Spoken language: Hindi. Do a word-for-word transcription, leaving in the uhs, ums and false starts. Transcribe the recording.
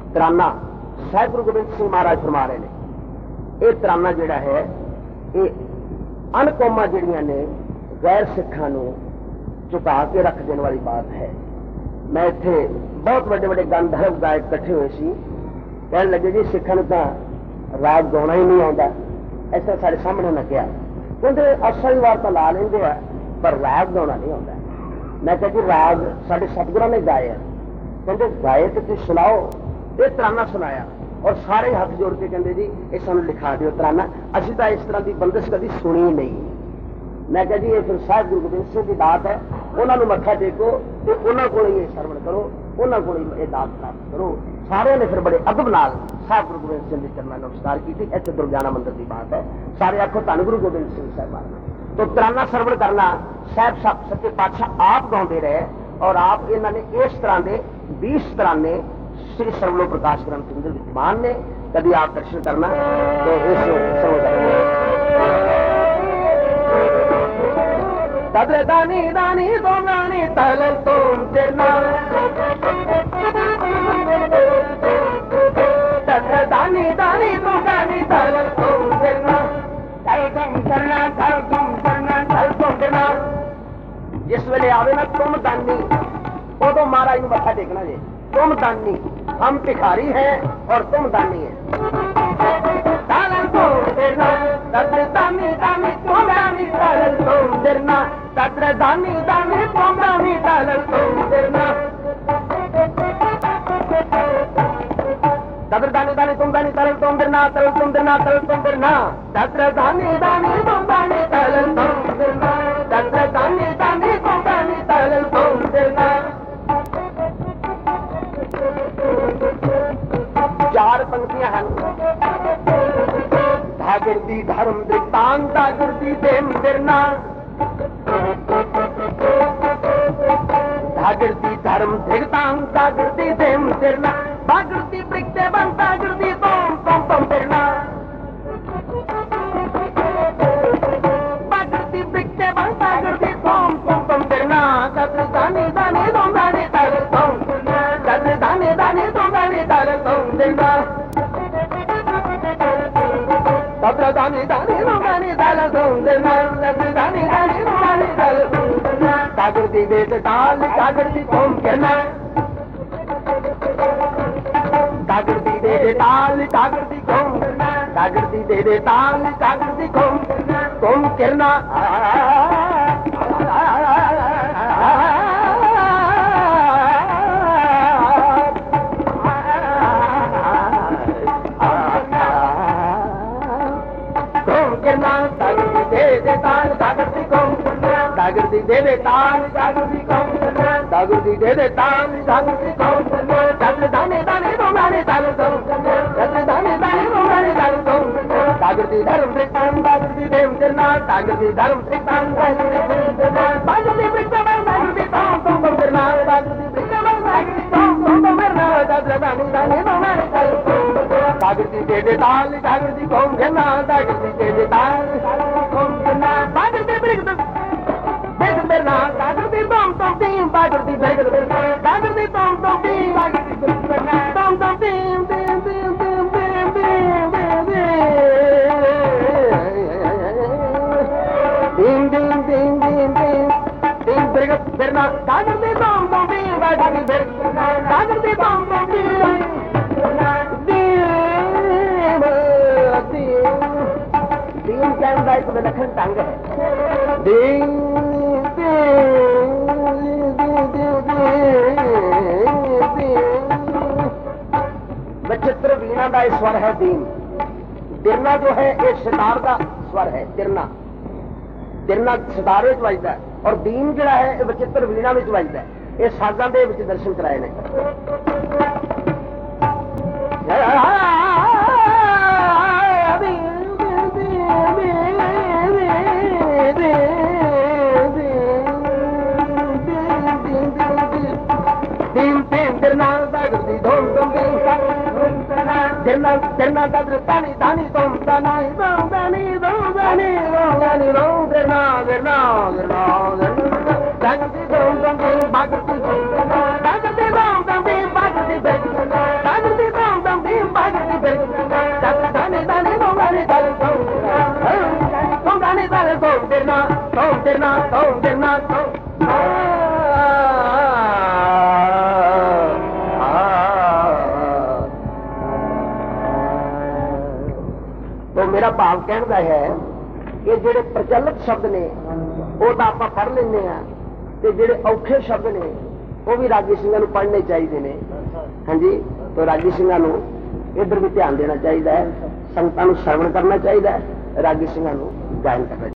तराना साहिब गुरु गोबिंद सिंह महाराज फरमा रहे हैं, ये तराना जिहड़ा है ये अनकौमां जिहड़ियां ने गैर सिखां नूं झुका के रख देने वाली बात है। मैं इत्थे बहुत बड़े बड़े गंधर्व गायक इकट्ठे हुए सी, कहने लगे जी सिखां नूं तां राग गाउणा ही नहीं आता। ऐसा सारे सामने न कहा, कहते असली वार तो ला लेंगे पर राग गाउणा नहीं आता। मैं कहा जी राग साडे सतगुरां ने गाए हैं, कहते गाए तो तुसीं सुनाओ। ये तराना सुनाया और सारे हाथ जोड़ के कहते जी ये सानूं लिखा दिओ तराना, असीं तां इस तरह की बंदिश कभी सुनी ही नहीं। मैं कहा जी ये फिर साहिब गुरु गोबिंद सिंह की दात है, उन्होंने मत्था टेको तो उन्होंने को ये श्रवण करो, उन्होंने को ये दात प्राप्त करो। सारे ने फिर बड़े अदब नाल साहिब गुरु गोबिंद सिंह के चरणों नमस्कार की। इतने दुर्गाना मंदिर की बात है, सारे आखो धन गुरु गोबिंद सिंह साहब। तो तराना श्रवण करना साहब सच्चे पातशाह आप गाते रहे और आप इन्होंने इस तरह के बीस तराने श्री सर्वलो प्रकाश ग्रंथ अंदर विद्यमान ने। कभी आप दर्शन करना तो इस तद्र दानी दानी तो नानी तल तुम तेरना तद्र दानी दानी तो नानी तल तुम तेरना तल तुम करना तल तुम करना तल तुम देना। जिस वेले आवे ना तुम दानी उदो महाराज मत्था टेकना जी। तुम दानी, हम भिखारी हैं और तुम दानी है। तल तुम देना तद्र दानी दानी तुम दानी तल तुम देना तद्र दानी दानी तुम दानी तल तुम देना। तद्र दानी दानी तुम दानी तल तुम देना तल तुम देना तल तुम देना तद्र दानी दानी तुम दानी तल तुम देना तद्र दानी दानी तुम दानी तल तुम देना। चार पंक्तियां हैं। धागुरदी धर्म दृष्टांत धागुरदी देम दिरना धागुरदी धर्म दृष्टांत धागुरदी देम दिरना भागुरदी वृक्षे बन धागुरदी तोम तोम तोम दिरना भागुरदी वृक्षे बन धागुरदी तोम तोम तोम दिरना तद्र दानी दानी तोम दानी तल तोम तद्र दानी दानी तोम दानी तल तोम दिरना तद्र दानी दानी तोम दानी तल तोम दिरना तद्र दानी दानी तोम दानी तल तोम दिरना। जागृति दे ताल जागृति तोम कहना जागृति दे ताल जागृति तोम जागृति दे ताल जागृति तोम तोम कहना। जागृति दे दे ताल जागृति कौन जागृति दे दे ताल जागृति कौन तद्र दाने दाने तो दाने ताल कौन तद्र दाने दाने तो दाने ताल कौन जागृति धर्म दृष्टांत जागृति देव देना जागृति धर्म दृष्टांत जागृति वृक्षवन जागृति तोम तोम तोम देना जागृति वृक्षवन जागृति तोम तोम तोम देना तद्र दाने दाने तो दाने ताल कौन जागृति दे दे ताल जागृति कौन देना जागृति दे दे ताल जागृति कौन देना जागृति वृक्ष Berna, Dagardi Tom Tom Team, Dagardi Dagardi Dagardi Tom Tom Team, Dagardi Tom Tom Team, Team Team Team Team Team Team Team Team Team Team Team Berna, Dagardi Tom Tom Team, Dagardi Dagardi Tom Tom Team, Team Team के अंदर एक विलक्षण ढंग है। Team विचित्र वीणा का स्वर है दीन। दिरना जो है ये सितार का स्वर है। दिरना दिरना सितार में बजता है और दीन जोड़ा है ये विचित्र वीणा में बजता है। ये साजां दे विच दर्शन कराए ने। Derna derna tadr tani tani tom tani tom tani tom tani tom tani tom derna derna derna derna tagti tom tom tani bagti tom tagti tom tom tani bagti tom tagti tom ਦਿਨਾਂ ਤੋਂ ਦਿਨਾਂ ਤੋਂ तो मेरा भाव कहना है कि जेडे प्रचलित शब्द ने वो तो आप पढ़ लेने ते जेडे औखे शब्द ने वो भी रागी सिंह पढ़ने चाहिए ने। हाँ जी, तो रागी सिंह इधर भी ध्यान देना चाहिए है, संगतां नूं श्रवण करना चाहिए, रागी सिंह गायन करना चाहिए।